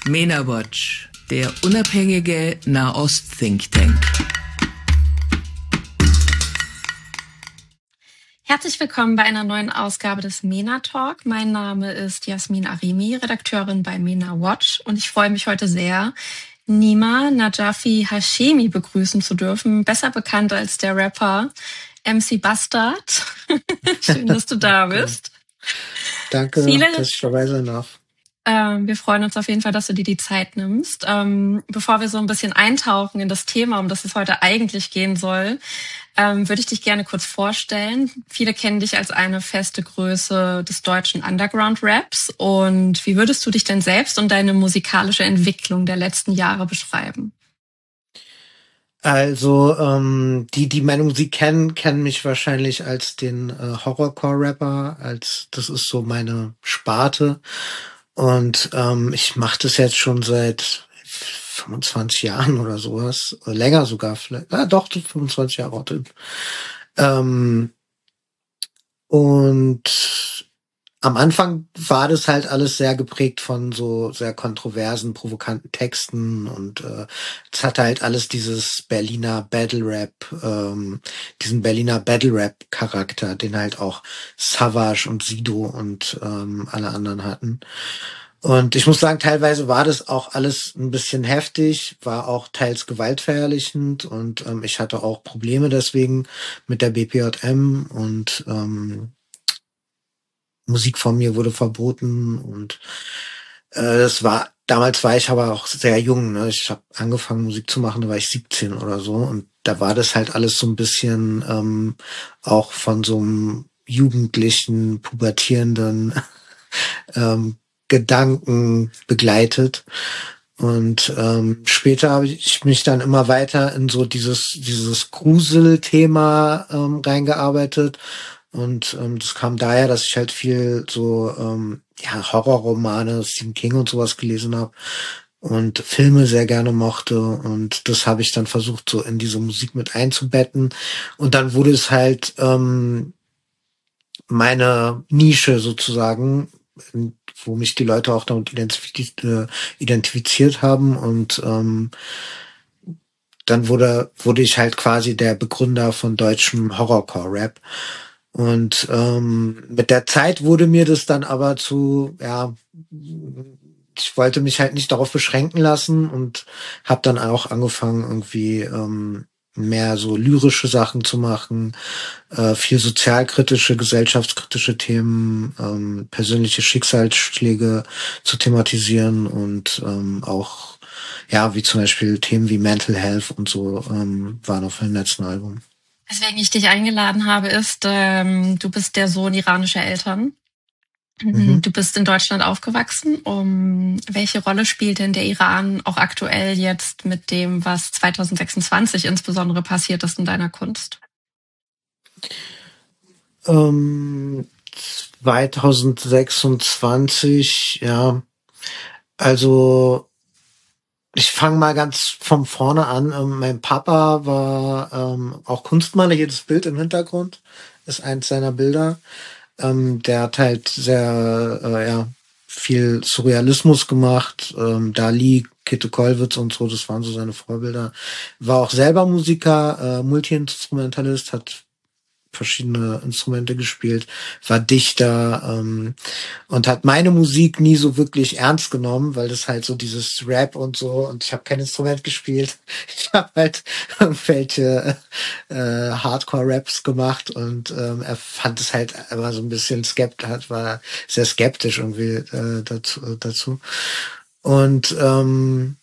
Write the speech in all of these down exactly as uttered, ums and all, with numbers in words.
MENA Watch, der unabhängige Nahost-Think Tank. Herzlich willkommen bei einer neuen Ausgabe des MENA Talk. Mein Name ist Jasmin Arimi, Redakteurin bei MENA Watch, und ich freue mich heute sehr, Nima Najafi Hashemi begrüßen zu dürfen, besser bekannt als der Rapper M C Bastard. Schön, dass du da bist. Danke, Viele, dass ich dabei sein darf. Ähm, wir freuen uns auf jeden Fall, dass du dir die Zeit nimmst. Ähm, bevor wir so ein bisschen eintauchen in das Thema, um das es heute eigentlich gehen soll, ähm, würde ich dich gerne kurz vorstellen. Viele kennen dich als eine feste Größe des deutschen Underground-Raps. Und wie würdest du dich denn selbst und deine musikalische Entwicklung der letzten Jahre beschreiben? Also ähm, die, die meine Musik kennen, kennen mich wahrscheinlich als den äh, Horrorcore-Rapper. Als das ist so meine Sparte. Und ähm, ich mache das jetzt schon seit fünfundzwanzig Jahren oder sowas. Oder länger sogar vielleicht. Ja, doch, fünfundzwanzig Jahre. Ähm, und am Anfang war das halt alles sehr geprägt von so sehr kontroversen, provokanten Texten, und äh, es hatte halt alles dieses Berliner Battle Rap, ähm, diesen Berliner Battle Rap Charakter, den halt auch Savage und Sido und ähm, alle anderen hatten. Und ich muss sagen, teilweise war das auch alles ein bisschen heftig, war auch teils gewaltverherrlichend, und ähm, ich hatte auch Probleme deswegen mit der B P J M, und ähm, Musik von mir wurde verboten, und äh, das war, damals war ich aber auch sehr jung, ne? Ich habe angefangen Musik zu machen, da war ich siebzehn oder so, und da war das halt alles so ein bisschen ähm, auch von so einem jugendlichen, pubertierenden ähm, Gedanken begleitet. Und ähm, später habe ich mich dann immer weiter in so dieses dieses Gruselthema ähm, reingearbeitet. Und ähm, das kam daher, dass ich halt viel so ähm, ja Horrorromane, Stephen King und sowas gelesen habe und Filme sehr gerne mochte. Und das habe ich dann versucht, so in diese Musik mit einzubetten. Und dann wurde es halt ähm, meine Nische sozusagen, wo mich die Leute auch damit identifiziert, äh, identifiziert haben. Und ähm, dann wurde wurde ich halt quasi der Begründer von deutschem Horrorcore-Rap. Und ähm, mit der Zeit wurde mir das dann aber zu, ja, ich wollte mich halt nicht darauf beschränken lassen, und habe dann auch angefangen, irgendwie ähm, mehr so lyrische Sachen zu machen, äh, viel sozialkritische, gesellschaftskritische Themen, ähm, persönliche Schicksalsschläge zu thematisieren, und ähm, auch, ja, wie zum Beispiel Themen wie Mental Health und so ähm, waren auf dem letzten Album. Weswegen ich dich eingeladen habe, ist, ähm, du bist der Sohn iranischer Eltern. Mhm. Du bist in Deutschland aufgewachsen. Um welche Rolle spielt denn der Iran auch aktuell jetzt mit dem, was zwanzig sechsundzwanzig insbesondere passiert ist in deiner Kunst? Ähm, zwanzig sechsundzwanzig, ja, also ich fange mal ganz von vorne an. Ähm, mein Papa war ähm, auch Kunstmaler. Hier das Bild im Hintergrund ist eins seiner Bilder. Ähm, der hat halt sehr äh, ja, viel Surrealismus gemacht. Ähm, Dali, Käthe Kollwitz und so, das waren so seine Vorbilder. War auch selber Musiker, äh, Multi-Instrumentalist, hat verschiedene Instrumente gespielt, war Dichter ähm, und hat meine Musik nie so wirklich ernst genommen, weil das halt so dieses Rap und so, und ich habe kein Instrument gespielt. Ich habe halt irgendwelche äh, Hardcore-Raps gemacht, und ähm, er fand es halt immer so ein bisschen skeptisch, war sehr skeptisch irgendwie äh, dazu, dazu. Und ähm,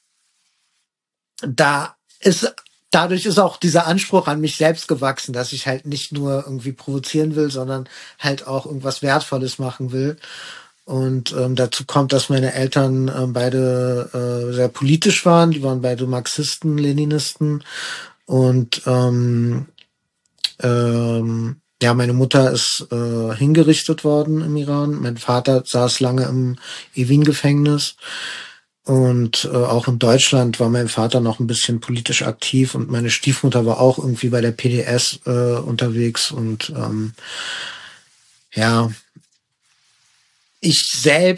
da ist Dadurch ist auch dieser Anspruch an mich selbst gewachsen, dass ich halt nicht nur irgendwie provozieren will, sondern halt auch irgendwas Wertvolles machen will. Und ähm, dazu kommt, dass meine Eltern äh, beide äh, sehr politisch waren. Die waren beide Marxisten, Leninisten. Und ähm, ähm, ja, meine Mutter ist äh, hingerichtet worden im Iran. Mein Vater saß lange im Evin-Gefängnis. Und äh, auch in Deutschland war mein Vater noch ein bisschen politisch aktiv, und meine Stiefmutter war auch irgendwie bei der P D S äh, unterwegs. Und ähm, ja, ich selbst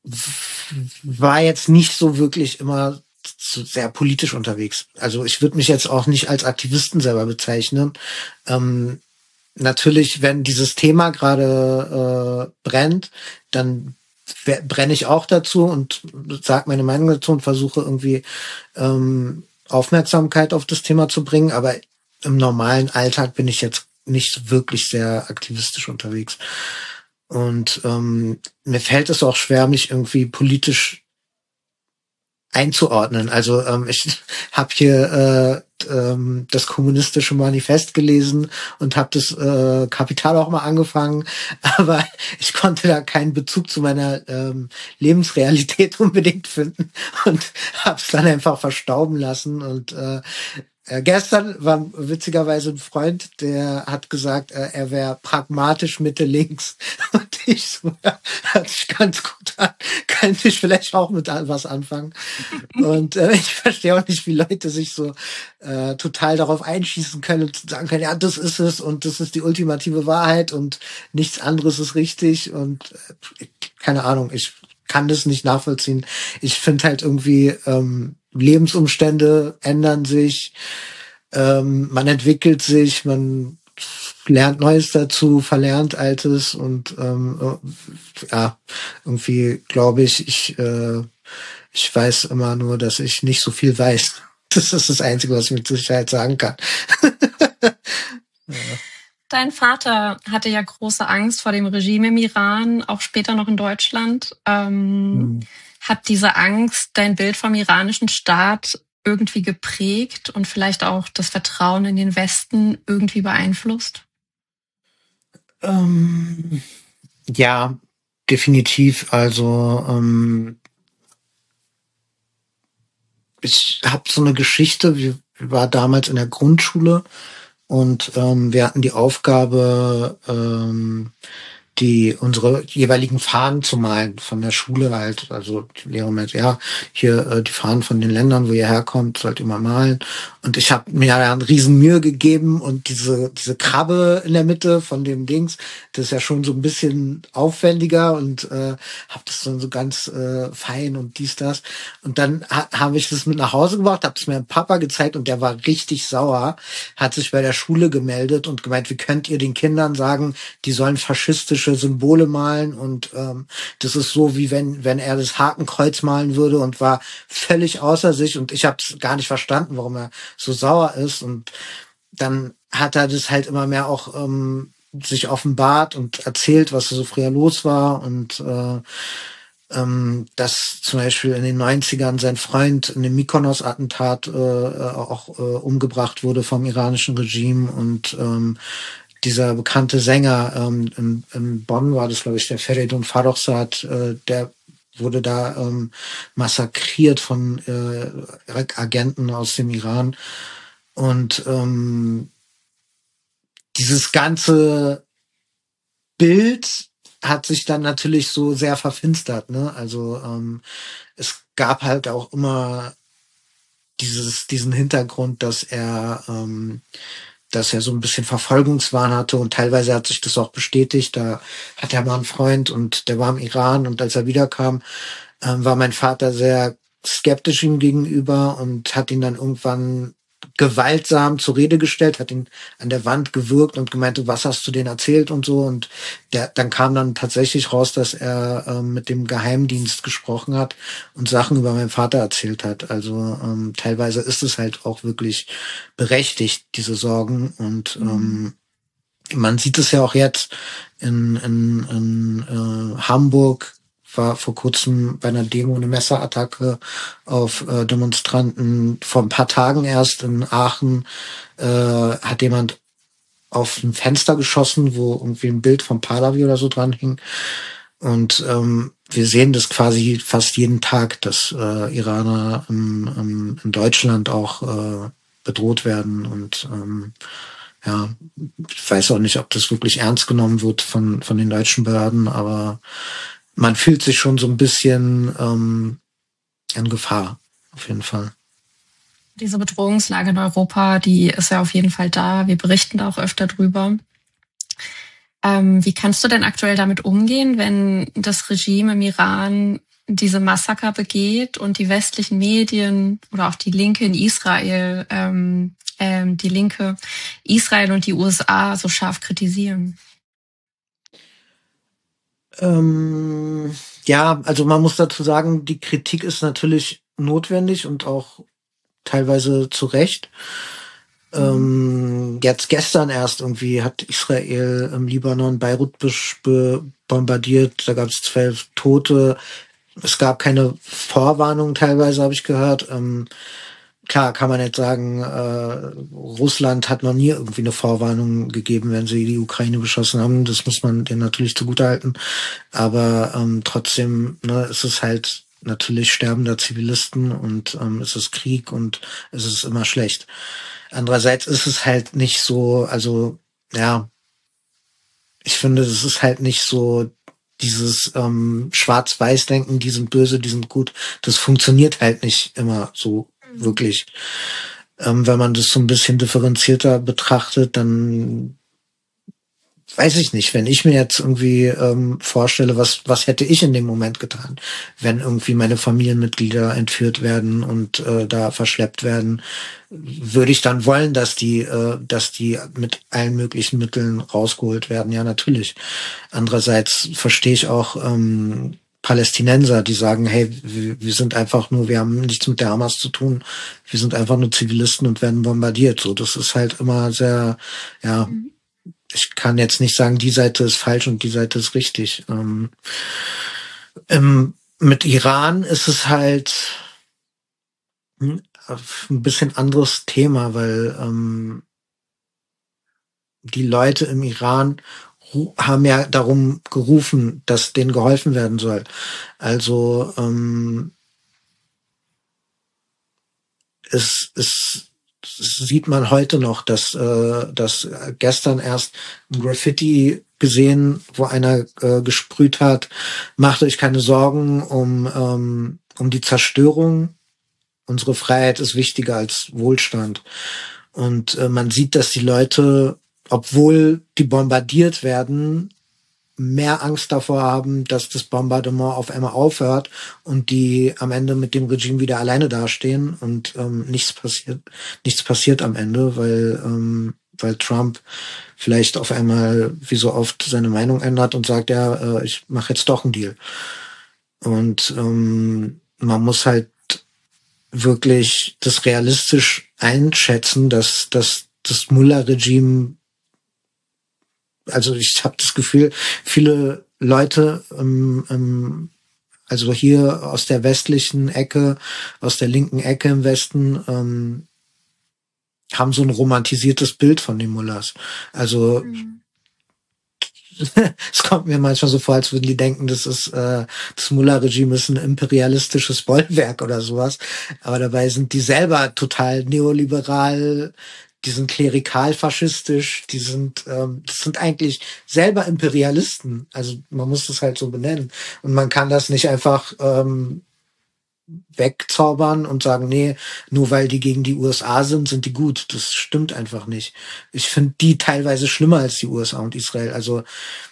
war jetzt nicht so wirklich immer so sehr politisch unterwegs. Also ich würde mich jetzt auch nicht als Aktivisten selber bezeichnen. Ähm, natürlich, wenn dieses Thema gerade äh, brennt, dann brenne ich auch dazu und sage meine Meinung dazu und versuche irgendwie ähm, Aufmerksamkeit auf das Thema zu bringen. Aber im normalen Alltag bin ich jetzt nicht wirklich sehr aktivistisch unterwegs. Und ähm, mir fällt es auch schwer, mich irgendwie politisch einzuordnen. Also ähm, ich habe hier äh, ähm, das kommunistische Manifest gelesen und habe das äh, Kapital auch mal angefangen, aber ich konnte da keinen Bezug zu meiner ähm, Lebensrealität unbedingt finden und habe es dann einfach verstauben lassen. Und äh, äh, gestern war witzigerweise ein Freund, der hat gesagt, äh, er wäre pragmatisch Mitte links. Und ich so, ja, hört sich ganz gut an. Kann ich vielleicht auch mit was anfangen. Und äh, ich verstehe auch nicht, wie Leute sich so äh, total darauf einschießen können und sagen können, ja, das ist es und das ist die ultimative Wahrheit und nichts anderes ist richtig. Und äh, keine Ahnung, ich kann das nicht nachvollziehen. Ich finde halt irgendwie, ähm, Lebensumstände ändern sich, ähm, man entwickelt sich, man lernt Neues dazu, verlernt Altes und ähm, ja, irgendwie glaube ich, ich äh, ich weiß immer nur, dass ich nicht so viel weiß. Das ist das Einzige, was ich mit Sicherheit sagen kann. Ja. Dein Vater hatte ja große Angst vor dem Regime im Iran, auch später noch in Deutschland. Ähm, hm. Hat diese Angst dein Bild vom iranischen Staat irgendwie geprägt und vielleicht auch das Vertrauen in den Westen irgendwie beeinflusst? Ähm, ja, definitiv. Also ähm, ich habe so eine Geschichte, wir war damals in der Grundschule und ähm, wir hatten die Aufgabe, ähm, die unsere jeweiligen Fahnen zu malen von der Schule halt. Also die Lehrer meinte, ja, hier äh, die Fahnen von den Ländern, wo ihr herkommt, sollt ihr mal malen. Und ich habe mir ja eine riesen Mühe gegeben und diese diese Krabbe in der Mitte von dem Dings, das ist ja schon so ein bisschen aufwendiger und äh, habe das dann so ganz äh, fein und dies, das. Und dann ha, habe ich das mit nach Hause gebracht, habe es meinem Papa gezeigt und der war richtig sauer, hat sich bei der Schule gemeldet und gemeint, wie könnt ihr den Kindern sagen, die sollen faschistische Symbole malen und ähm, das ist so, wie wenn wenn er das Hakenkreuz malen würde und war völlig außer sich und ich habe es gar nicht verstanden, warum er so sauer ist und dann hat er das halt immer mehr auch ähm, sich offenbart und erzählt, was so früher los war und äh, ähm, dass zum Beispiel in den neunzigern sein Freund in dem Mykonos-Attentat äh, auch äh, umgebracht wurde vom iranischen Regime und ähm, dieser bekannte Sänger ähm, in, in Bonn war das, glaube ich, der Feridun Farrokhzad, äh, der wurde da ähm, massakriert von äh, Agenten aus dem Iran. Und ähm, dieses ganze Bild hat sich dann natürlich so sehr verfinstert, ne? Also ähm, es gab halt auch immer dieses diesen Hintergrund, dass er ähm, dass er so ein bisschen Verfolgungswahn hatte und teilweise hat sich das auch bestätigt. Da hat er mal einen Freund und der war im Iran und als er wiederkam, ähm, war mein Vater sehr skeptisch ihm gegenüber und hat ihn dann irgendwann gewaltsam zur Rede gestellt, hat ihn an der Wand gewürgt und gemeint, was hast du denen erzählt und so und der, dann kam dann tatsächlich raus, dass er ähm, mit dem Geheimdienst gesprochen hat und Sachen über meinen Vater erzählt hat. Also ähm, teilweise ist es halt auch wirklich berechtigt, diese Sorgen und ähm, man sieht es ja auch jetzt in, in, in äh, Hamburg, war vor kurzem bei einer Demo eine Messerattacke auf äh, Demonstranten. Vor ein paar Tagen erst in Aachen äh, hat jemand auf ein Fenster geschossen, wo irgendwie ein Bild vom Pahlavi oder so dran hing. Und ähm, wir sehen das quasi fast jeden Tag, dass äh, Iraner im, im, in Deutschland auch äh, bedroht werden. Und ähm, ja, ich weiß auch nicht, ob das wirklich ernst genommen wird von von den deutschen Behörden, aber man fühlt sich schon so ein bisschen ähm, in Gefahr, auf jeden Fall. Diese Bedrohungslage in Europa, die ist ja auf jeden Fall da. Wir berichten da auch öfter drüber. Ähm, wie kannst du denn aktuell damit umgehen, wenn das Regime im Iran diese Massaker begeht und die westlichen Medien oder auch die Linke in Israel, ähm, ähm, die Linke Israel und die U S A so scharf kritisieren? Ähm, ja, also man muss dazu sagen, die Kritik ist natürlich notwendig und auch teilweise zu Recht. Mhm. Ähm, jetzt gestern erst irgendwie hat Israel im Libanon Beirut bombardiert, da gab es zwölf Tote. Es gab keine Vorwarnung teilweise, habe ich gehört. Ähm, klar kann man jetzt sagen, äh, Russland hat noch nie irgendwie eine Vorwarnung gegeben, wenn sie die Ukraine beschossen haben. Das muss man denen natürlich zugutehalten. Aber ähm, trotzdem, ne, es ist halt natürlich sterbender Zivilisten und ähm, es ist Krieg und es ist immer schlecht. Andererseits ist es halt nicht so, also ja, ich finde, es ist halt nicht so dieses ähm, Schwarz-Weiß-Denken, die sind böse, die sind gut. Das funktioniert halt nicht immer so mhm. wirklich. Ähm, wenn man das so ein bisschen differenzierter betrachtet, dann weiß ich nicht, wenn ich mir jetzt irgendwie ähm, vorstelle, was was hätte ich in dem Moment getan, wenn irgendwie meine Familienmitglieder entführt werden und äh, da verschleppt werden, würde ich dann wollen, dass die äh, dass die mit allen möglichen Mitteln rausgeholt werden? Ja, natürlich. Andererseits verstehe ich auch ähm, Palästinenser, die sagen, hey, wir, wir sind einfach nur, wir haben nichts mit der Hamas zu tun, wir sind einfach nur Zivilisten und werden bombardiert. So, das ist halt immer sehr, ja, mhm. Ich kann jetzt nicht sagen, die Seite ist falsch und die Seite ist richtig. Ähm, ähm, mit Iran ist es halt ein bisschen anderes Thema, weil ähm, die Leute im Iran haben ja darum gerufen, dass denen geholfen werden soll. Also ähm, es ist sieht man heute noch, dass, äh, dass gestern erst ein Graffiti gesehen, wo einer äh, gesprüht hat, macht euch keine Sorgen um, ähm, um die Zerstörung. Unsere Freiheit ist wichtiger als Wohlstand. Und äh, man sieht, dass die Leute, obwohl die bombardiert werden, mehr Angst davor haben, dass das Bombardement auf einmal aufhört und die am Ende mit dem Regime wieder alleine dastehen und ähm, nichts passiert, nichts passiert am Ende, weil ähm, weil Trump vielleicht auf einmal wie so oft seine Meinung ändert und sagt, ja, äh, ich mache jetzt doch einen Deal. Und ähm, man muss halt wirklich das realistisch einschätzen, dass, dass das Mullah-Regime, also ich habe das Gefühl, viele Leute, ähm, ähm, also hier aus der westlichen Ecke, aus der linken Ecke im Westen, ähm, haben so ein romantisiertes Bild von den Mullahs. Also mhm. Es kommt mir manchmal so vor, als würden die denken, das ist äh, das Mullah-Regime ist ein imperialistisches Bollwerk oder sowas. Aber dabei sind die selber total neoliberal, die sind klerikal-faschistisch, die sind, ähm, das sind eigentlich selber Imperialisten. Also man muss das halt so benennen. Und man kann das nicht einfach ähm, wegzaubern und sagen, nee, nur weil die gegen die U S A sind, sind die gut. Das stimmt einfach nicht. Ich finde die teilweise schlimmer als die U S A und Israel. Also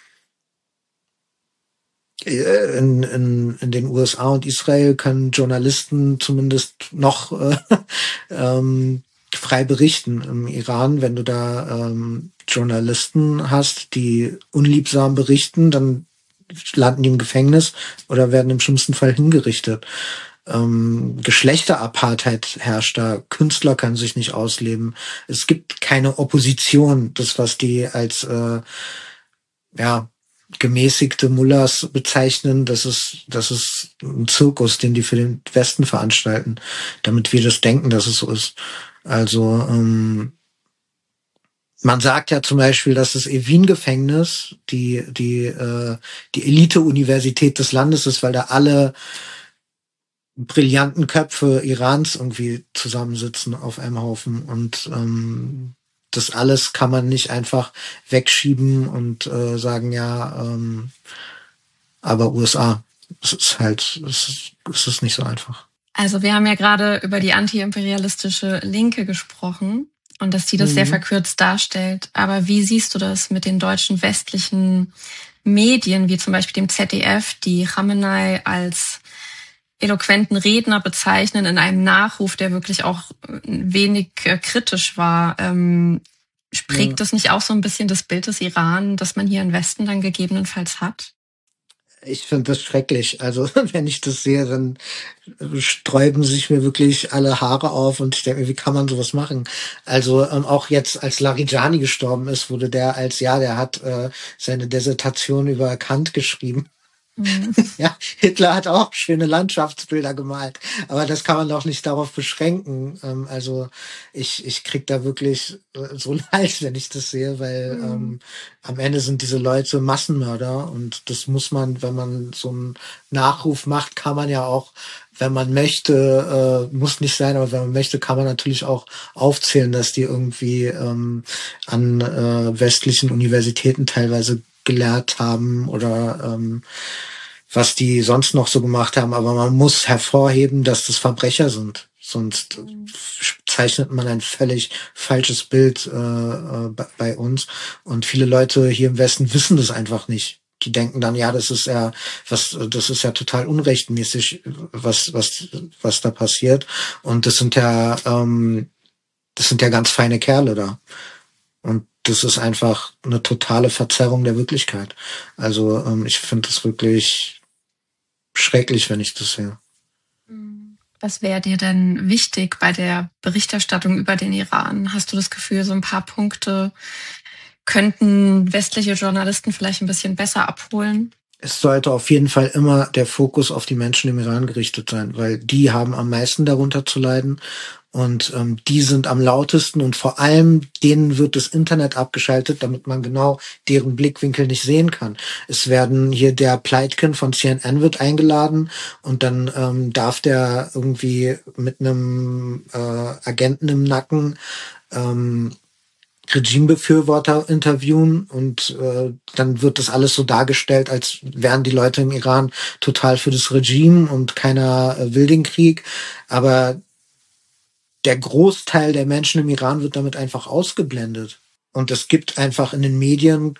in, in, in den U S A und Israel können Journalisten zumindest noch äh, ähm, frei berichten. Im Iran, wenn du da ähm, Journalisten hast, die unliebsam berichten, dann landen die im Gefängnis oder werden im schlimmsten Fall hingerichtet. Ähm, Geschlechterapartheid herrscht da. Künstler können sich nicht ausleben. Es gibt keine Opposition. Das, was die als äh, ja gemäßigte Mullahs bezeichnen, das ist, das ist ein Zirkus, den die für den Westen veranstalten, damit wir das denken, dass es so ist. Also ähm, man sagt ja zum Beispiel, dass das Evin-Gefängnis die die äh, die Elite-Universität des Landes ist, weil da alle brillanten Köpfe Irans irgendwie zusammensitzen auf einem Haufen und ähm, das alles kann man nicht einfach wegschieben und äh, sagen, ja, ähm, aber U S A, es ist halt, es ist, es ist nicht so einfach. Also wir haben ja gerade über die antiimperialistische Linke gesprochen und dass die das mhm. sehr verkürzt darstellt. Aber wie siehst du das mit den deutschen westlichen Medien wie zum Beispiel dem Z D F, die Khamenei als eloquenten Redner bezeichnen in einem Nachruf, der wirklich auch wenig äh, kritisch war. Ähm, prägt Ja. das nicht auch so ein bisschen das Bild des Iran, das man hier im Westen dann gegebenenfalls hat? Ich finde das schrecklich. Also wenn ich das sehe, dann sträuben sich mir wirklich alle Haare auf und ich denke mir, wie kann man sowas machen? Also ähm, auch jetzt, als Larijani gestorben ist, wurde der als, ja, der hat äh, seine Dissertation über Kant geschrieben. Mhm. Ja, Hitler hat auch schöne Landschaftsbilder gemalt, aber das kann man doch nicht darauf beschränken. Ähm, also ich, ich krieg da wirklich äh, so einen Hals, wenn ich das sehe, weil Mhm. ähm, am Ende sind diese Leute Massenmörder und das muss man, wenn man so einen Nachruf macht, kann man ja auch, wenn man möchte, äh, muss nicht sein, aber wenn man möchte, kann man natürlich auch aufzählen, dass die irgendwie ähm, an äh, westlichen Universitäten teilweise gelehrt haben oder ähm, was die sonst noch so gemacht haben. Aber man muss hervorheben, dass das Verbrecher sind. Sonst Mhm. zeichnet man ein völlig falsches Bild äh, äh, bei uns. Und viele Leute hier im Westen wissen das einfach nicht. Die denken dann, ja, das ist ja was, das ist ja total unrechtmäßig, was was was da passiert. Und das sind ja ähm, das sind ja ganz feine Kerle da. Und das ist einfach eine totale Verzerrung der Wirklichkeit. Also ähm, ich finde das wirklich schrecklich, wenn ich das sehe. Was wäre dir denn wichtig bei der Berichterstattung über den Iran? Hast du das Gefühl, so ein paar Punkte könnten westliche Journalisten vielleicht ein bisschen besser abholen? Es sollte auf jeden Fall immer der Fokus auf die Menschen im Iran gerichtet sein, weil die haben am meisten darunter zu leiden und ähm, die sind am lautesten und vor allem denen wird das Internet abgeschaltet, damit man genau deren Blickwinkel nicht sehen kann. Es werden hier der Pleitkin von C N N wird eingeladen und dann ähm, darf der irgendwie mit einem äh, Agenten im Nacken ähm, Regimebefürworter interviewen und äh, dann wird das alles so dargestellt, als wären die Leute im Iran total für das Regime und keiner äh, will den Krieg. Aber der Großteil der Menschen im Iran wird damit einfach ausgeblendet. Und es gibt einfach in den Medien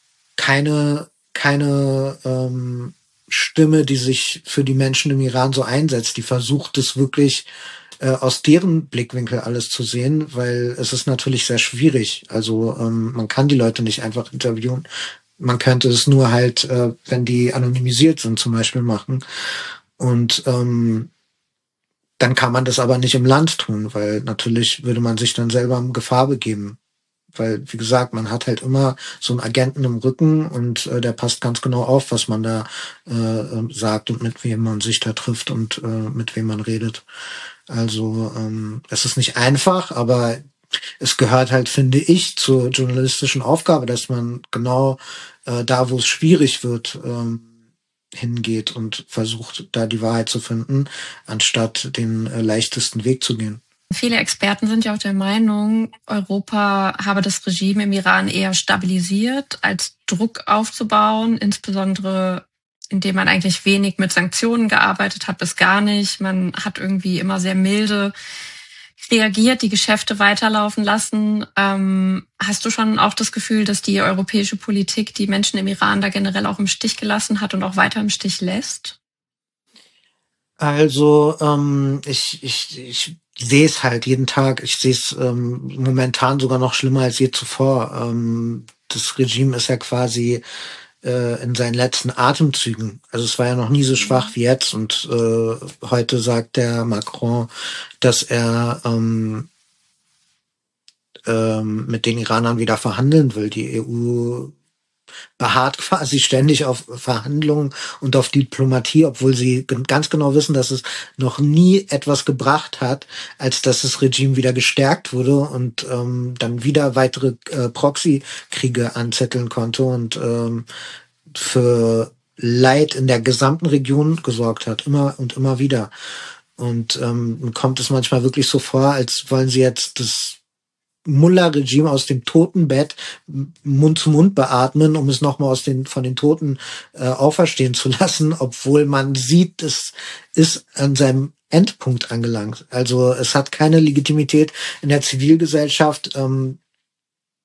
keine, keine ähm, Stimme, die sich für die Menschen im Iran so einsetzt. Die versucht es wirklich äh, aus deren Blickwinkel alles zu sehen, weil es ist natürlich sehr schwierig. Also ähm, man kann die Leute nicht einfach interviewen. Man könnte es nur halt, äh, wenn die anonymisiert sind, zum Beispiel machen. Und ähm, dann kann man das aber nicht im Land tun, weil natürlich würde man sich dann selber in Gefahr begeben. Weil, wie gesagt, man hat halt immer so einen Agenten im Rücken und äh, der passt ganz genau auf, was man da äh, sagt und mit wem man sich da trifft und äh, mit wem man redet. Also ähm, es ist nicht einfach, aber es gehört halt, finde ich, zur journalistischen Aufgabe, dass man genau äh, da, wo es schwierig wird, ähm, hingeht und versucht, da die Wahrheit zu finden, anstatt den äh, leichtesten Weg zu gehen. Viele Experten sind ja auch der Meinung, Europa habe das Regime im Iran eher stabilisiert, als Druck aufzubauen, insbesondere indem man eigentlich wenig mit Sanktionen gearbeitet hat, bis gar nicht. Man hat irgendwie immer sehr milde reagiert, die Geschäfte weiterlaufen lassen. Ähm, hast du schon auch das Gefühl, dass die europäische Politik die Menschen im Iran da generell auch im Stich gelassen hat und auch weiter im Stich lässt? Also ähm, ich, ich, ich sehe es halt jeden Tag. Ich sehe es ähm, momentan sogar noch schlimmer als je zuvor. Ähm, das Regime ist ja quasi äh, in seinen letzten Atemzügen. Also es war ja noch nie so schwach wie jetzt. Und äh, heute sagt der Macron, dass er ähm, ähm, mit den Iranern wieder verhandeln will. Die E U beharrt quasi ständig auf Verhandlungen und auf Diplomatie, obwohl sie ganz genau wissen, dass es noch nie etwas gebracht hat, als dass das Regime wieder gestärkt wurde und ähm, dann wieder weitere äh, Proxykriege anzetteln konnte und ähm, für Leid in der gesamten Region gesorgt hat, immer und immer wieder. Und ähm, kommt es manchmal wirklich so vor, als wollen sie jetzt das Mullah-Regime aus dem Totenbett Mund zu Mund beatmen, um es nochmal aus den von den Toten äh, auferstehen zu lassen, obwohl man sieht, es ist an seinem Endpunkt angelangt. Also es hat keine Legitimität in der Zivilgesellschaft. Ähm,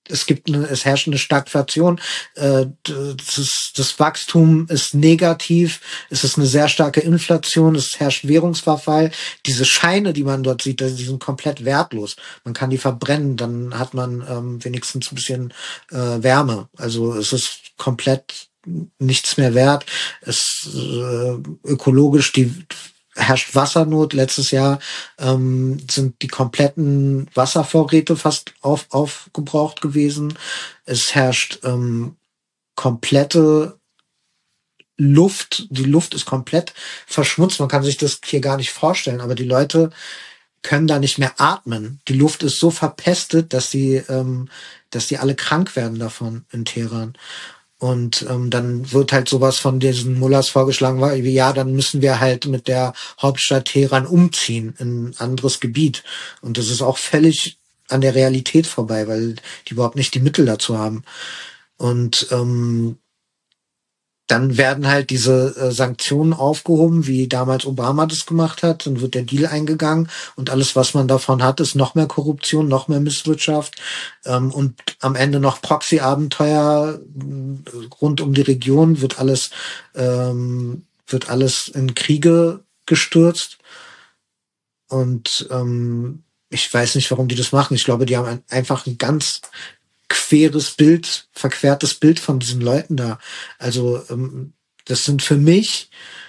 es gibt eine, es herrscht eine Stagflation, äh, das, ist, das Wachstum ist negativ, es ist eine sehr starke Inflation, es herrscht Währungsverfall. Diese Scheine, die man dort sieht, die sind komplett wertlos. Man kann die verbrennen, dann hat man ähm, wenigstens ein bisschen äh, Wärme. Also es ist komplett nichts mehr wert. Es äh, ökologisch die herrscht Wassernot. Letztes Jahr ähm, sind die kompletten Wasservorräte fast auf, aufgebraucht gewesen. Es herrscht ähm, komplette Luft. Die Luft ist komplett verschmutzt. Man kann sich das hier gar nicht vorstellen, aber die Leute können da nicht mehr atmen. Die Luft ist so verpestet, dass die, ähm, dass die alle krank werden davon in Teheran. Und ähm, dann wird halt sowas von diesen Mullahs vorgeschlagen, wie ja, dann müssen wir halt mit der Hauptstadt Teheran umziehen in ein anderes Gebiet. Und das ist auch völlig an der Realität vorbei, weil die überhaupt nicht die Mittel dazu haben. Und ähm, dann werden halt diese äh, Sanktionen aufgehoben, wie damals Obama das gemacht hat. Dann wird der Deal eingegangen und alles, was man davon hat, ist noch mehr Korruption, noch mehr Misswirtschaft ähm, und am Ende noch Proxy-Abenteuer äh, rund um die Region, wird alles ähm, wird alles in Kriege gestürzt. Und ähm, ich weiß nicht, warum die das machen. Ich glaube, die haben ein, einfach ein ganz queres Bild, verquertes Bild von diesen Leuten da. Also ähm, das sind für mich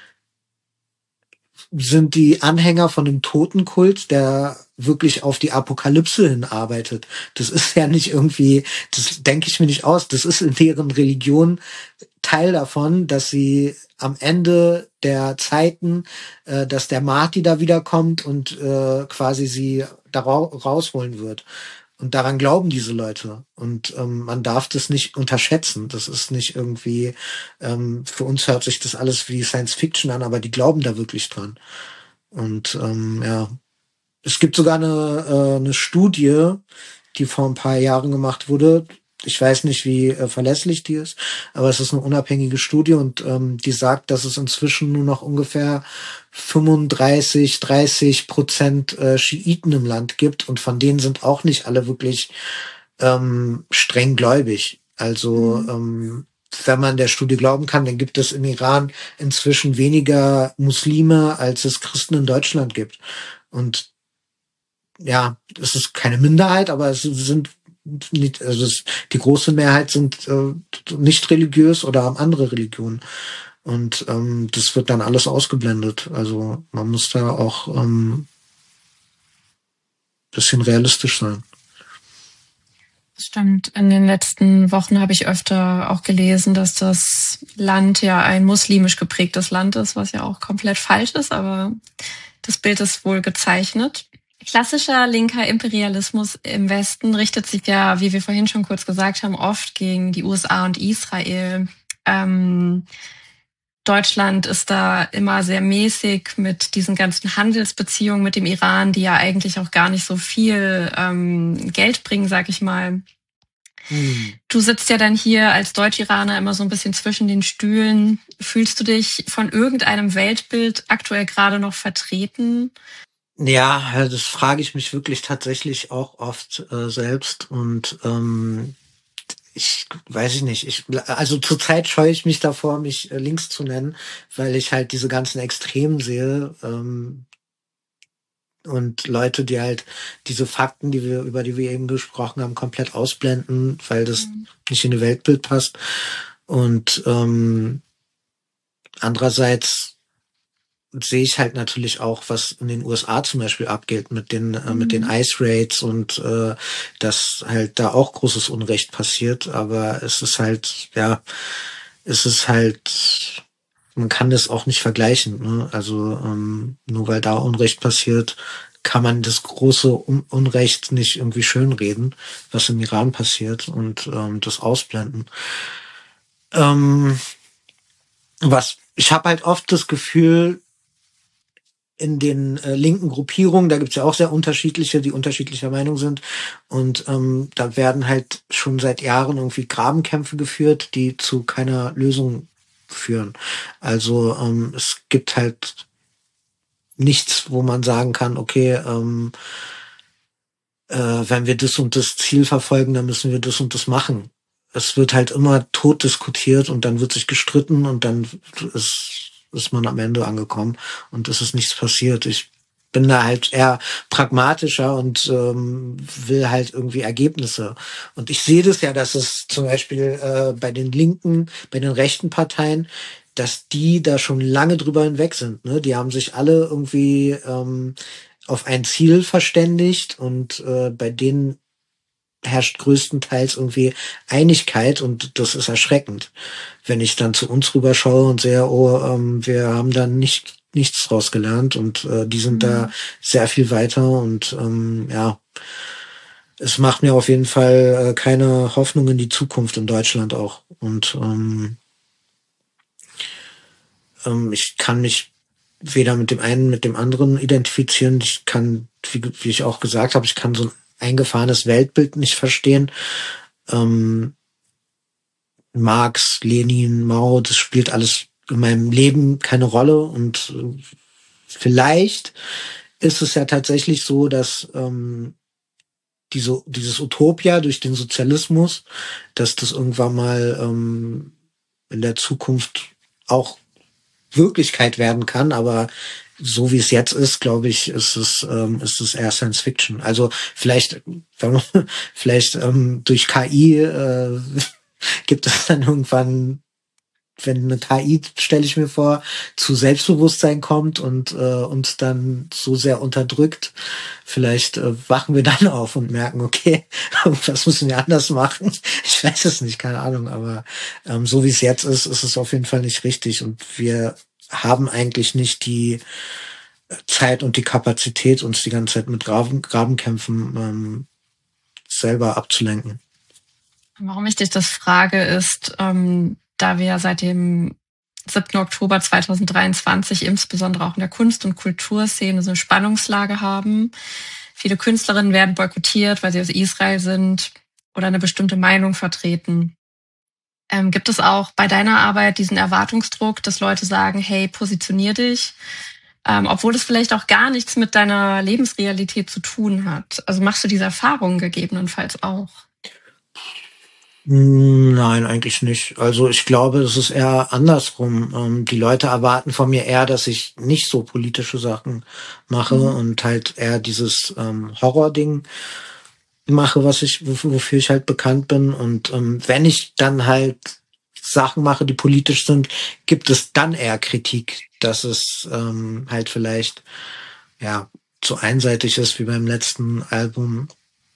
sind die Anhänger von dem Totenkult, der wirklich auf die Apokalypse hinarbeitet. Das ist ja nicht irgendwie, das denke ich mir nicht aus, das ist in deren Religion Teil davon, dass sie am Ende der Zeiten, äh, dass der Mahdi da wiederkommt und äh, quasi sie da ra- rausholen wird. Und daran glauben diese Leute. Und ähm, man darf das nicht unterschätzen. Das ist nicht irgendwie, ähm, für uns hört sich das alles wie Science Fiction an, aber die glauben da wirklich dran. Und ähm, ja, es gibt sogar eine, äh, eine Studie, die vor ein paar Jahren gemacht wurde. Ich weiß nicht, wie äh, verlässlich die ist, aber es ist eine unabhängige Studie und ähm, die sagt, dass es inzwischen nur noch ungefähr fünfunddreißig, dreißig Prozent äh, Schiiten im Land gibt und von denen sind auch nicht alle wirklich ähm, streng gläubig. Also mhm. ähm, wenn man der Studie glauben kann, dann gibt es im Iran inzwischen weniger Muslime, als es Christen in Deutschland gibt. Und ja, es ist keine Minderheit, aber es sind nicht, also es, die große Mehrheit sind äh, nicht religiös oder haben andere Religionen. Und ähm, das wird dann alles ausgeblendet. Also man muss da auch ähm, bisschen realistisch sein. Stimmt. In den letzten Wochen habe ich öfter auch gelesen, dass das Land ja ein muslimisch geprägtes Land ist, was ja auch komplett falsch ist, aber das Bild ist wohl gezeichnet. Klassischer linker Imperialismus im Westen richtet sich ja, wie wir vorhin schon kurz gesagt haben, oft gegen die U S A und Israel. Ähm, Deutschland ist da immer sehr mäßig mit diesen ganzen Handelsbeziehungen mit dem Iran, die ja eigentlich auch gar nicht so viel ähm, Geld bringen, sag ich mal. Hm. Du sitzt ja dann hier als Deutsch-Iraner immer so ein bisschen zwischen den Stühlen. Fühlst du dich von irgendeinem Weltbild aktuell gerade noch vertreten? Ja, das frage ich mich wirklich tatsächlich auch oft äh, selbst und ähm, ich weiß ich nicht. Ich also zurzeit scheue ich mich davor, mich äh, links zu nennen, weil ich halt diese ganzen Extremen sehe ähm, und Leute, die halt diese Fakten, die wir über die wir eben gesprochen haben, komplett ausblenden, weil das mhm. nicht in die Weltbild passt. Und ähm, andererseits sehe ich halt natürlich auch, was in den U S A zum Beispiel abgeht mit den äh, mit den ICE Raids und äh, dass halt da auch großes Unrecht passiert, aber es ist halt, ja, es ist halt, man kann das auch nicht vergleichen, ne? Also ähm, nur weil da Unrecht passiert, kann man das große Un- Unrecht nicht irgendwie schönreden, was im Iran passiert und ähm, das ausblenden. Ähm, was ich habe halt oft das Gefühl, in den äh, linken Gruppierungen, da gibt's ja auch sehr unterschiedliche, die unterschiedlicher Meinung sind. Und ähm, da werden halt schon seit Jahren irgendwie Grabenkämpfe geführt, die zu keiner Lösung führen. Also ähm, es gibt halt nichts, wo man sagen kann, okay, ähm, äh, wenn wir das und das Ziel verfolgen, dann müssen wir das und das machen. Es wird halt immer tot diskutiert und dann wird sich gestritten und dann ist, ist man am Ende angekommen und es ist nichts passiert. Ich bin da halt eher pragmatischer und ähm, will halt irgendwie Ergebnisse. Und ich sehe das ja, dass es zum Beispiel äh, bei den Linken, bei den rechten Parteien, dass die da schon lange drüber hinweg sind. Ne? Die haben sich alle irgendwie ähm, auf ein Ziel verständigt und äh, bei denen herrscht größtenteils irgendwie Einigkeit und das ist erschreckend. Wenn ich dann zu uns rüberschaue und sehe, oh, ähm, wir haben da nicht nichts draus gelernt und äh, die sind mhm. da sehr viel weiter und ähm, ja, es macht mir auf jeden Fall äh, keine Hoffnung in die Zukunft in Deutschland auch und ähm, ähm, ich kann mich weder mit dem einen mit dem anderen identifizieren. Ich kann, wie, wie ich auch gesagt habe, ich kann so ein eingefahrenes Weltbild nicht verstehen. Ähm, Marx, Lenin, Mao, das spielt alles in meinem Leben keine Rolle und äh, vielleicht ist es ja tatsächlich so, dass ähm, diese, dieses Utopia durch den Sozialismus, dass das irgendwann mal ähm, in der Zukunft auch Wirklichkeit werden kann, aber so wie es jetzt ist, glaube ich, ist es ähm, ist es eher Science Fiction. Also vielleicht vielleicht ähm, durch K I äh, gibt es dann irgendwann, wenn eine K I, stelle ich mir vor, zu Selbstbewusstsein kommt und äh, uns dann so sehr unterdrückt, vielleicht äh, wachen wir dann auf und merken, okay, was müssen wir anders machen? Ich weiß es nicht, keine Ahnung, aber ähm, so wie es jetzt ist, ist es auf jeden Fall nicht richtig und wir haben eigentlich nicht die Zeit und die Kapazität, uns die ganze Zeit mit Graben, Grabenkämpfen ähm, selber abzulenken. Warum ich dich das frage, ist, ähm, da wir seit dem siebten Oktober zweitausenddreiundzwanzig insbesondere auch in der Kunst- und Kulturszene so eine Spannungslage haben. Viele Künstlerinnen werden boykottiert, weil sie aus Israel sind oder eine bestimmte Meinung vertreten. Ähm, gibt es auch bei deiner Arbeit diesen Erwartungsdruck, dass Leute sagen, hey, positionier dich, ähm, obwohl das vielleicht auch gar nichts mit deiner Lebensrealität zu tun hat? Also machst du diese Erfahrungen gegebenenfalls auch? Nein, eigentlich nicht. Also ich glaube, es ist eher andersrum. Ähm, die Leute erwarten von mir eher, dass ich nicht so politische Sachen mache mhm. und halt eher dieses ähm, Horror-Ding mache, was ich, wofür ich halt bekannt bin. Und ähm, wenn ich dann halt Sachen mache, die politisch sind, gibt es dann eher Kritik, dass es ähm, halt vielleicht ja zu einseitig ist wie beim letzten Album.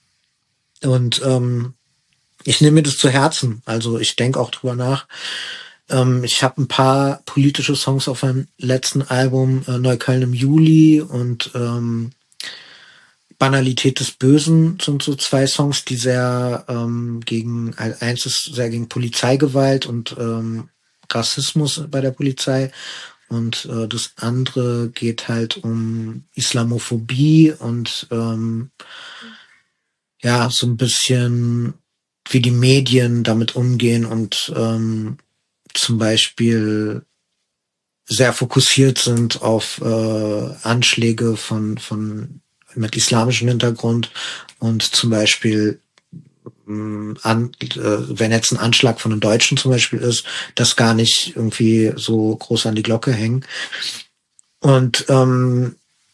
Und ähm, ich nehme mir das zu Herzen. Also ich denke auch drüber nach. Ähm, ich habe ein paar politische Songs auf meinem letzten Album, äh, Neukölln im Juli und ähm, Banalität des Bösen sind so zwei Songs, die sehr ähm, gegen, eins ist sehr gegen Polizeigewalt und ähm, Rassismus bei der Polizei und äh, das andere geht halt um Islamophobie und ähm, ja, so ein bisschen wie die Medien damit umgehen und ähm, zum Beispiel sehr fokussiert sind auf äh, Anschläge von von mit islamischem Hintergrund und zum Beispiel mh, an, äh, wenn jetzt ein Anschlag von einem Deutschen zum Beispiel ist, das gar nicht irgendwie so groß an die Glocke hängen. Und ähm,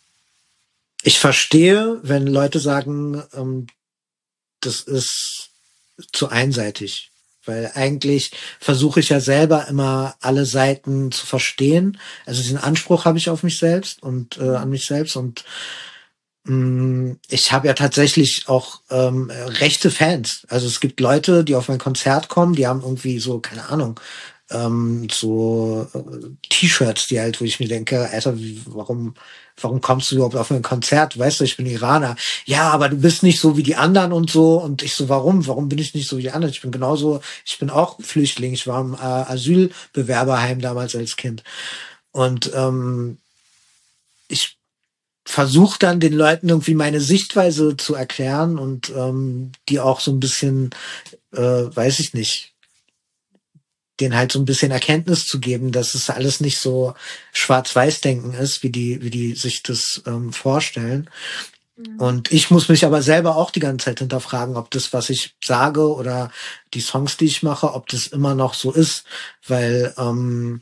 ich verstehe, wenn Leute sagen, ähm, das ist zu einseitig. Weil eigentlich versuche ich ja selber immer alle Seiten zu verstehen. Also diesen Anspruch habe ich auf mich selbst und äh, an mich selbst. Und mh, ich habe ja tatsächlich auch ähm, rechte Fans. Also es gibt Leute, die auf mein Konzert kommen, die haben irgendwie so, keine Ahnung, ähm, so äh, T-Shirts, die halt, wo ich mir denke, Alter, wie, warum, warum kommst du überhaupt auf ein Konzert? Weißt du, ich bin Iraner. Ja, aber du bist nicht so wie die anderen und so. Und ich so, warum? Warum bin ich nicht so wie die anderen? Ich bin genauso, ich bin auch Flüchtling. Ich war im äh, Asylbewerberheim damals als Kind. Und ähm, ich versuche dann den Leuten irgendwie meine Sichtweise zu erklären und ähm, die auch so ein bisschen, äh, weiß ich nicht, denen halt so ein bisschen Erkenntnis zu geben, dass es alles nicht so Schwarz-Weiß-Denken ist, wie die, wie die sich das ähm, vorstellen. Und ich muss mich aber selber auch die ganze Zeit hinterfragen, ob das, was ich sage oder die Songs, die ich mache, ob das immer noch so ist. Weil ähm,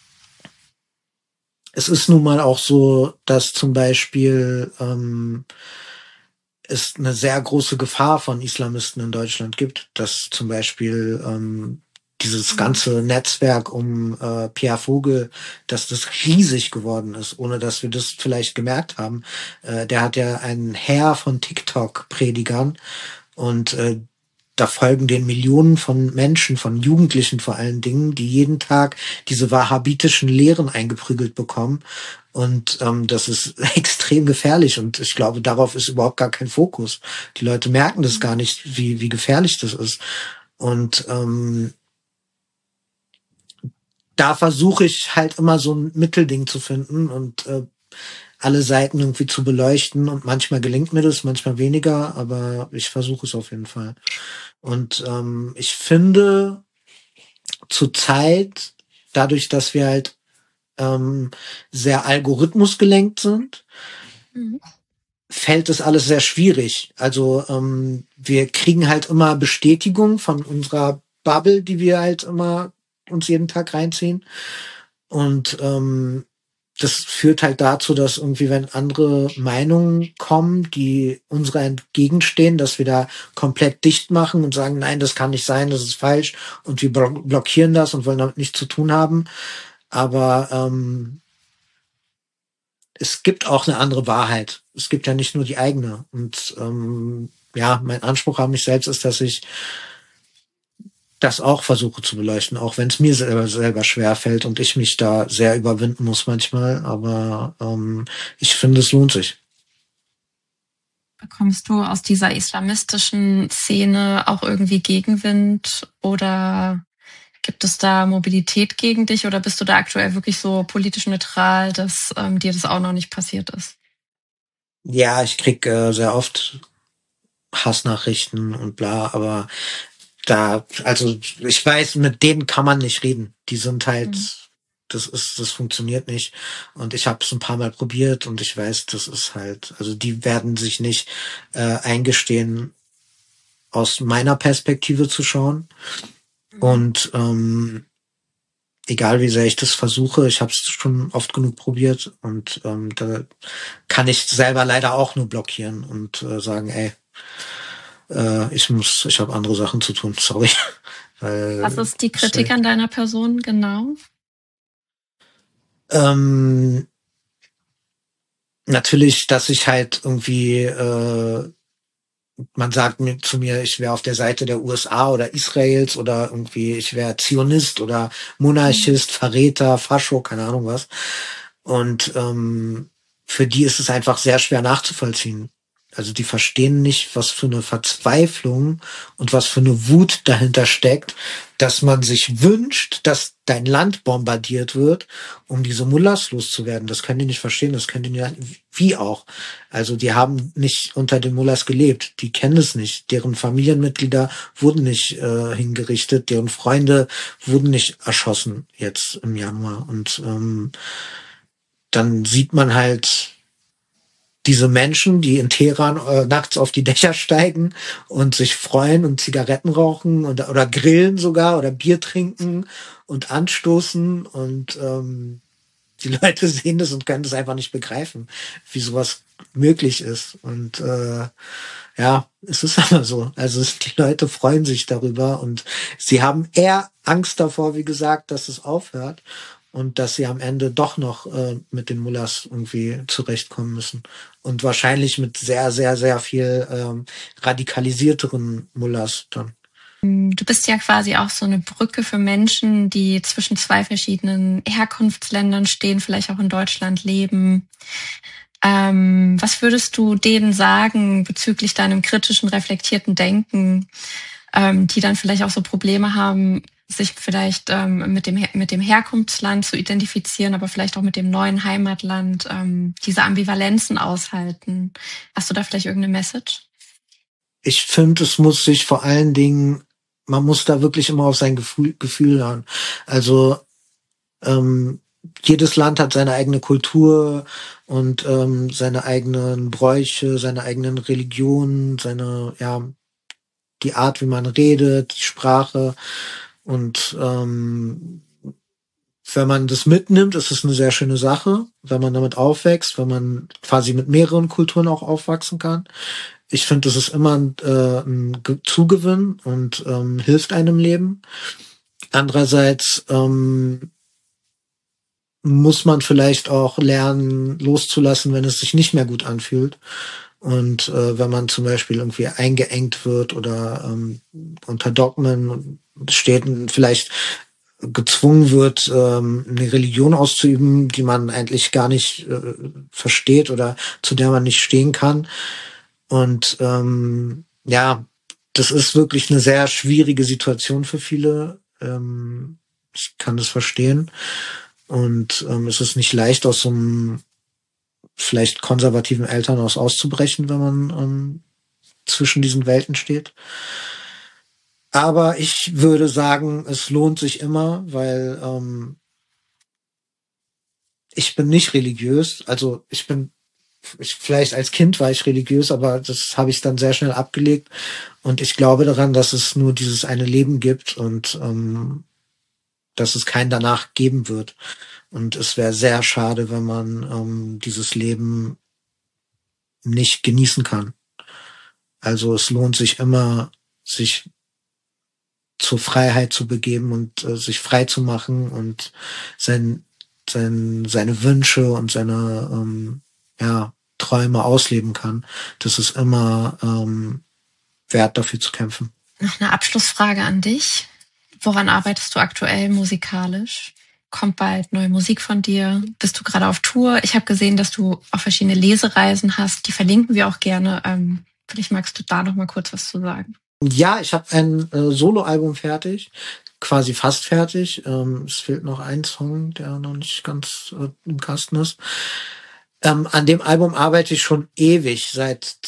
es ist nun mal auch so, dass zum Beispiel ähm, es eine sehr große Gefahr von Islamisten in Deutschland gibt, dass zum Beispiel ähm, dieses ganze Netzwerk um äh, Pierre Vogel, dass das riesig geworden ist, ohne dass wir das vielleicht gemerkt haben. Äh, der hat ja ein Heer von TikTok-Predigern und äh, da folgen den Millionen von Menschen, von Jugendlichen vor allen Dingen, die jeden Tag diese wahhabitischen Lehren eingeprügelt bekommen. Und ähm, das ist extrem gefährlich. Und ich glaube, darauf ist überhaupt gar kein Fokus. Die Leute merken das gar nicht, wie, wie gefährlich das ist. Und ähm, da versuche ich halt immer so ein Mittelding zu finden und äh, alle Seiten irgendwie zu beleuchten. Und manchmal gelingt mir das, manchmal weniger, aber ich versuche es auf jeden Fall. Und ähm, ich finde zurzeit, dadurch, dass wir halt ähm, sehr algorithmusgelenkt sind, Mhm. fällt das alles sehr schwierig. Also ähm, wir kriegen halt immer Bestätigung von unserer Bubble, die wir halt immer uns jeden Tag reinziehen. Und ähm, das führt halt dazu, dass irgendwie, wenn andere Meinungen kommen, die unserer entgegenstehen, dass wir da komplett dicht machen und sagen, nein, das kann nicht sein, das ist falsch und wir blo- blockieren das und wollen damit nichts zu tun haben. Aber ähm, es gibt auch eine andere Wahrheit. Es gibt ja nicht nur die eigene. Und ähm, ja, mein Anspruch an mich selbst ist, dass ich das auch versuche zu beleuchten, auch wenn es mir selber, selber schwer fällt und ich mich da sehr überwinden muss manchmal. Aber ähm, ich finde, es lohnt sich. Bekommst du aus dieser islamistischen Szene auch irgendwie Gegenwind oder gibt es da Mobilität gegen dich oder bist du da aktuell wirklich so politisch neutral, dass ähm, dir das auch noch nicht passiert ist? Ja, ich krieg äh, sehr oft Hassnachrichten und bla, aber da, also ich weiß, mit denen kann man nicht reden. Die sind halt, Mhm. das ist, das funktioniert nicht. Und ich habe es ein paar Mal probiert und ich weiß, das ist halt, also die werden sich nicht äh, eingestehen, aus meiner Perspektive zu schauen. Und ähm, egal wie sehr ich das versuche, ich habe es schon oft genug probiert und ähm, da kann ich selber leider auch nur blockieren und äh, sagen, ey, äh, ich muss, ich habe andere Sachen zu tun, sorry. Was Weil ist die es Kritik an deiner Person genau? Ähm, natürlich, dass ich halt irgendwie, äh, man sagt mir zu mir, ich wäre auf der Seite der U S A oder Israels oder irgendwie, ich wäre Zionist oder Monarchist, Verräter, Fascho, keine Ahnung was. Und ähm, für die ist es einfach sehr schwer nachzuvollziehen. Also die verstehen nicht, was für eine Verzweiflung und was für eine Wut dahinter steckt, dass man sich wünscht, dass dein Land bombardiert wird, um diese Mullahs loszuwerden. Das können die nicht verstehen, das können die nicht, wie auch. Also die haben nicht unter den Mullahs gelebt, die kennen es nicht. Deren Familienmitglieder wurden nicht äh, hingerichtet, deren Freunde wurden nicht erschossen jetzt im Januar. Und ähm, dann sieht man halt diese Menschen, die in Teheran äh, nachts auf die Dächer steigen und sich freuen und Zigaretten rauchen und, oder grillen sogar oder Bier trinken und anstoßen und ähm, die Leute sehen das und können das einfach nicht begreifen, wie sowas möglich ist. Und äh, ja, es ist aber so. Also es, die Leute freuen sich darüber und sie haben eher Angst davor, wie gesagt, dass es aufhört und dass sie am Ende doch noch äh, mit den Mullahs irgendwie zurechtkommen müssen. Und wahrscheinlich mit sehr, sehr, sehr viel ähm, radikalisierteren Mullahs dann. Du bist ja quasi auch so eine Brücke für Menschen, die zwischen zwei verschiedenen Herkunftsländern stehen, vielleicht auch in Deutschland leben. Ähm, was würdest du denen sagen bezüglich deinem kritischen, reflektierten Denken, ähm, die dann vielleicht auch so Probleme haben, sich vielleicht ähm, mit dem mit dem Herkunftsland zu identifizieren, aber vielleicht auch mit dem neuen Heimatland, ähm, diese Ambivalenzen aushalten? Hast du da vielleicht irgendeine Message? Ich finde, es muss sich vor allen Dingen, man muss da wirklich immer auf sein Gefühl, Gefühl hören. Also ähm, jedes Land hat seine eigene Kultur und ähm, seine eigenen Bräuche, seine eigenen Religionen, seine, ja, die Art, wie man redet, die Sprache. Und ähm, wenn man das mitnimmt, ist es eine sehr schöne Sache, wenn man damit aufwächst, wenn man quasi mit mehreren Kulturen auch aufwachsen kann. Ich finde, das ist immer ein, äh, ein Zugewinn und ähm, hilft einem im Leben. Andererseits ähm, muss man vielleicht auch lernen, loszulassen, wenn es sich nicht mehr gut anfühlt. Und äh, wenn man zum Beispiel irgendwie eingeengt wird oder ähm, unter Dogmen steht und vielleicht gezwungen wird, ähm, eine Religion auszuüben, die man eigentlich gar nicht äh, versteht oder zu der man nicht stehen kann. Und ähm, ja, das ist wirklich eine sehr schwierige Situation für viele. Ähm, ich kann das verstehen. Und ähm, es ist nicht leicht, aus so einem vielleicht konservativen Elternhaus auszubrechen, wenn man ähm, zwischen diesen Welten steht. Aber ich würde sagen, es lohnt sich immer, weil ähm, ich bin nicht religiös. Also ich bin, ich, vielleicht als Kind war ich religiös, aber das habe ich dann sehr schnell abgelegt. Und ich glaube daran, dass es nur dieses eine Leben gibt und ähm, dass es kein danach geben wird. Und es wäre sehr schade, wenn man ähm, dieses Leben nicht genießen kann. Also es lohnt sich immer, sich zur Freiheit zu begeben und äh, sich frei zu machen und sein, sein, seine Wünsche und seine ähm, ja, Träume ausleben kann. Das ist immer ähm, wert, dafür zu kämpfen. Noch eine Abschlussfrage an dich. Woran arbeitest du aktuell musikalisch? Kommt bald neue Musik von dir? Bist du gerade auf Tour? Ich habe gesehen, dass du auch verschiedene Lesereisen hast. Die verlinken wir auch gerne. Ähm, vielleicht magst du da noch mal kurz was zu sagen. Ja, ich habe ein äh, Soloalbum fertig, quasi fast fertig. Ähm, es fehlt noch ein Song, der noch nicht ganz äh, im Kasten ist. Ähm, an dem Album arbeite ich schon ewig, seit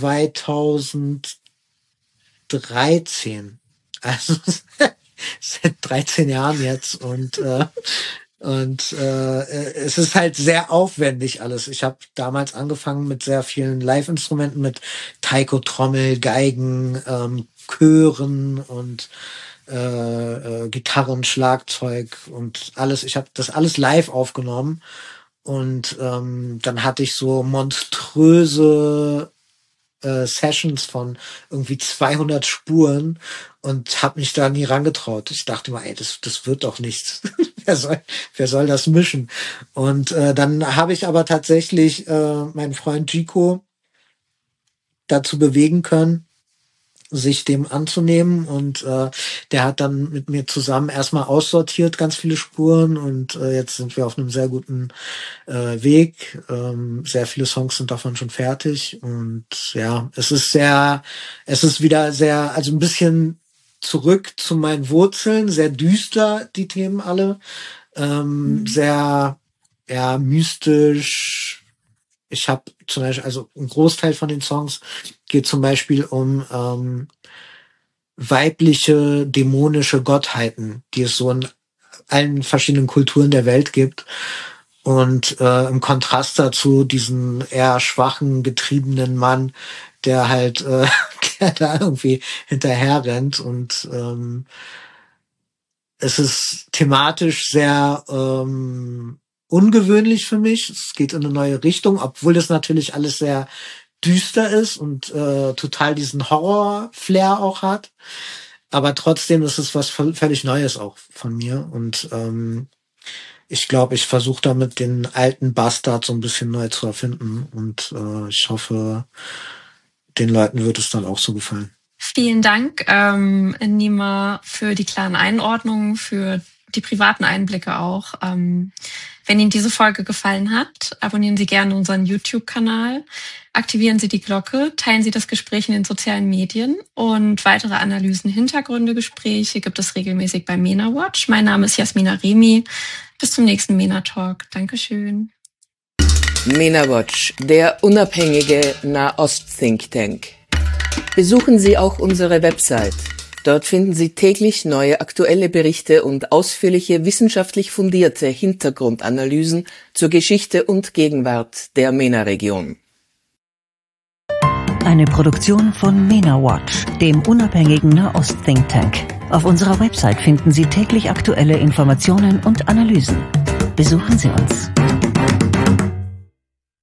zweitausenddreizehn. Also seit dreizehn Jahren jetzt und äh, und äh, es ist halt sehr aufwendig alles. Ich habe damals angefangen mit sehr vielen Live-Instrumenten, mit Taiko, Trommel, Geigen, ähm, Chören und äh, äh, Gitarren, Schlagzeug und alles. Ich habe das alles live aufgenommen und ähm, dann hatte ich so monströse äh, Sessions von irgendwie zweihundert Spuren und habe mich da nie rangetraut. Ich dachte mal, ey, das, das wird doch nichts. wer soll, wer soll das mischen? Und äh, dann habe ich aber tatsächlich äh, meinen Freund Gico dazu bewegen können, sich dem anzunehmen und äh, der hat dann mit mir zusammen erstmal aussortiert ganz viele Spuren und äh, jetzt sind wir auf einem sehr guten äh, Weg. Ähm, sehr viele Songs sind davon schon fertig und ja, es ist sehr, es ist wieder sehr, also ein bisschen zurück zu meinen Wurzeln, sehr düster die Themen alle, ähm, mhm. sehr ja mystisch. Ich habe zum Beispiel, also ein Großteil von den Songs geht zum Beispiel um ähm, weibliche, dämonische Gottheiten, die es so in allen verschiedenen Kulturen der Welt gibt. Und äh, im Kontrast dazu diesen eher schwachen, getriebenen Mann, der halt äh, der da irgendwie hinterher rennt. Und ähm, es ist thematisch sehr ähm, ungewöhnlich für mich. Es geht in eine neue Richtung, obwohl das natürlich alles sehr düster ist und äh, total diesen Horror-Flair auch hat. Aber trotzdem ist es was völlig Neues auch von mir. Und ähm, ich glaube, ich versuche damit den alten Bastard so ein bisschen neu zu erfinden. Und äh, ich hoffe, den Leuten wird es dann auch so gefallen. Vielen Dank, ähm, Nima, für die klaren Einordnungen, für die privaten Einblicke auch. Ähm, wenn Ihnen diese Folge gefallen hat, abonnieren Sie gerne unseren YouTube-Kanal, aktivieren Sie die Glocke, teilen Sie das Gespräch in den sozialen Medien und weitere Analysen, Hintergründe, Gespräche gibt es regelmäßig bei MENA Watch. Mein Name ist Jasmina Remi. Bis zum nächsten MENA Talk. Dankeschön. MENA Watch, der unabhängige Nahost-Think Tank. Besuchen Sie auch unsere Website Dort finden Sie täglich neue aktuelle Berichte und ausführliche wissenschaftlich fundierte Hintergrundanalysen zur Geschichte und Gegenwart der MENA-Region. Eine Produktion von MENA Watch, dem unabhängigen Nahost-Think Tank. Auf unserer Website finden Sie täglich aktuelle Informationen und Analysen. Besuchen Sie uns.